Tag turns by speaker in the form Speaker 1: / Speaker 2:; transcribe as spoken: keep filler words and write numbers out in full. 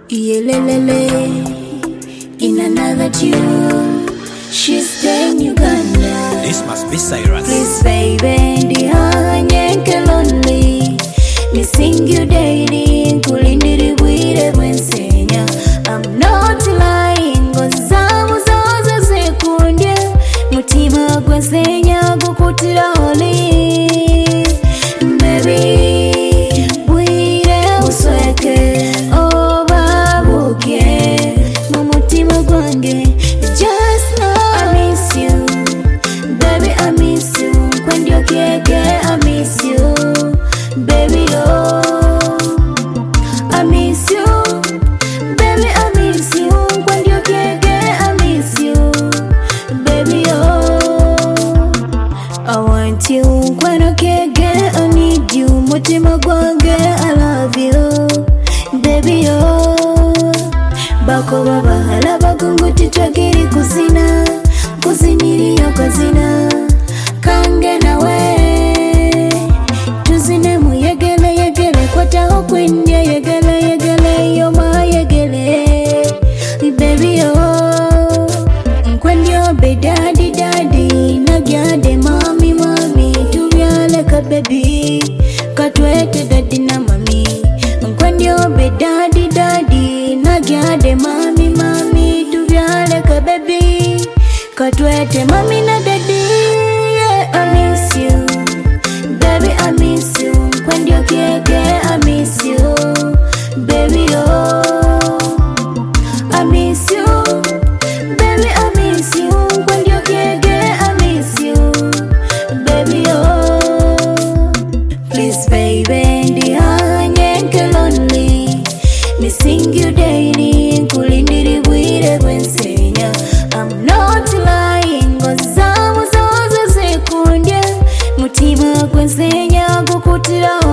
Speaker 1: Yelelele, in another tune. She's staying Uganda.
Speaker 2: This must be Cyrus.
Speaker 1: Please baby, ndi hanyenke lonely. Missing you daily, kulindiri bwire bwensenya. I'm not lying, gozamu zoza sekundye. Mutima gwensenya gukutira oli. Baby, bwire usweke. Just know I miss you, baby. I miss you. When you get I miss you, baby. Oh, I miss you, baby. I miss you. When you get I miss you, baby. Oh, I want you. When you get I need you. Mutima gwange, I love you, baby. Oh. Bako baba halaba kunguti twagiri kuzina kuziniri yo kazina kange nawe tuzine mu yegele yegele kwata okwendye yegele yegele yo ma yegele baby oh nkwendyo be daddy daddy nagyade mami mami tubyale ka baby katwete daddy na mami nkwendyo be daddy daddy nagyade mami mami tuvyale ka baby katwete mami na daddy. Yeah, I miss you, baby. I miss you. When you get I miss you, baby. Oh, I miss you, baby. I miss you. When you get I miss you, baby. Oh, please baby, ndi hanyenke lonely. Missing you daily, kulindiri bwire bwensenya. I'm not lying, gozamu zoza sekundye. Mutima gwensenya gukutira